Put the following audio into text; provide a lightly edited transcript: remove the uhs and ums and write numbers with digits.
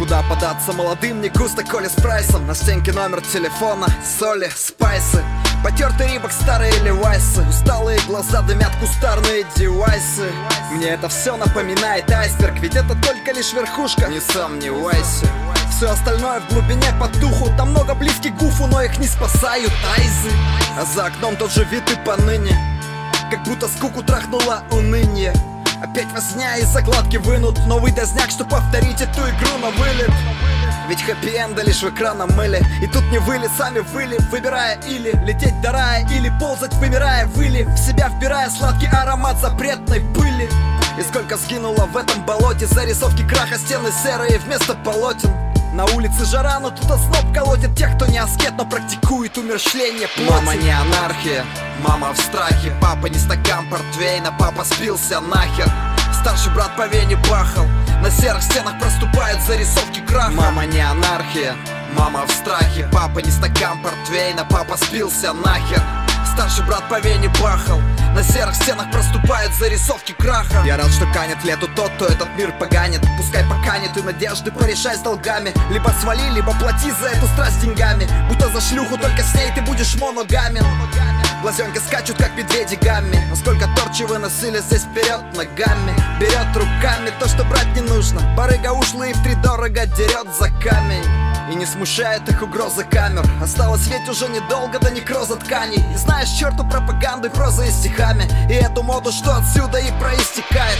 Куда податься молодым, не густо, коли с прайсом. На стенке номер телефона, соли, спайсы, потертый рибок, старые левайсы. Усталые глаза дымят кустарные девайсы. Мне это все напоминает айсберг, ведь это только лишь верхушка, не сомневайся. Все остальное в глубине под духу. Там много близких гуфу, но их не спасают айзы. А за окном тот же вид и поныне, как будто скуку трахнуло уныние. Опять возня и закладки вынут новый дозняк, чтоб повторить эту игру на вылет. Ведь хэппи-энда лишь в экран намыли. И тут не выли, сами выли, выбирая или лететь до рая, или ползать, вымирая выли, в себя вбирая сладкий аромат запретной пыли. И сколько сгинуло в этом болоте зарисовки краха, стены серые вместо полотен. На улице жара, но тут озноб колотит тех, кто не аскет, но практикует умерщвление плоти. Мама не анархия, мама в страхе. Папа не стакан портвейна, папа спился нахер. Старший брат по вене бахал, на серых стенах проступают зарисовки краха. Мама не анархия, мама в страхе. Папа не стакан портвейна, папа спился нахер. Старший брат по вене бахал, на серых стенах проступают зарисовки краха. Я рад, что канет лету тот, кто этот мир поганит. Пускай поканет и надежды порешай с долгами. Либо свали, либо плати за эту страсть деньгами. Будто за шлюху, только с ней ты будешь моногамен. Глазенки скачут, как медведи гамми. Насколько торчи выносили здесь вперед ногами. Берет руками то, что брать не нужно. Барыга ушлый и втридорого дерет за камень. И не смущает их угрозы камер. Осталось ведь уже недолго до некроза тканей. И знаешь, черту пропаганды прозой и стихами. И эту моду, что отсюда и происходит.